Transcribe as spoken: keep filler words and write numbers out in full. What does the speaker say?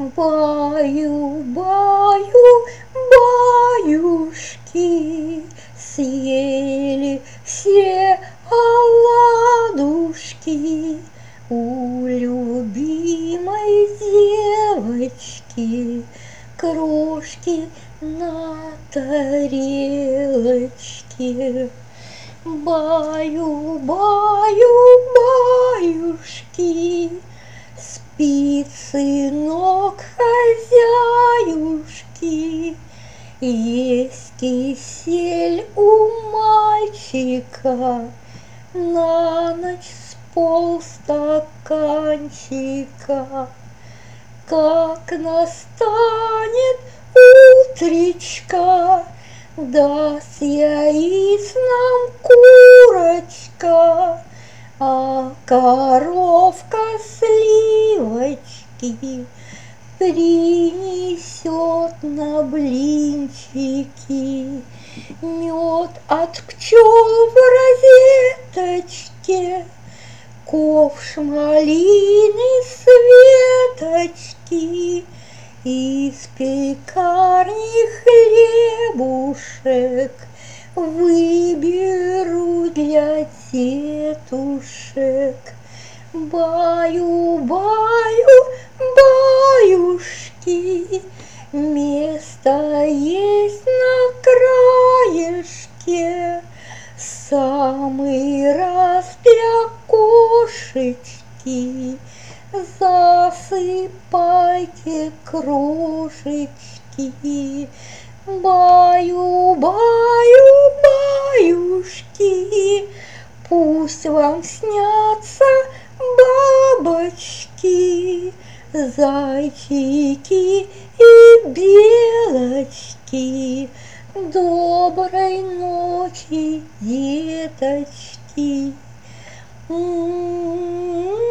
Баю-баю, баюшки, съели все оладушки у любимой девочки, крошки на тарелочке. Баю-баю, баюшки, спит сынок хозяюшки, есть кисель у мальчика, на ночь с полстаканчика. Как настанет утречка, даст яиц нам курочка, а коровка сливочки принесет на блинчики. Мед от пчел в розеточке, ковш малины с веточки, из пекарни хлебушек выберу для тетушек. Баю-баю, баюшки, место есть на краешке, самый раз для кошечки. Засыпайте крошечки. Баю-баю, баюшки, пусть вам снятся бабочки, зайчики и белочки. Доброй ночи, деточки. М-м-м.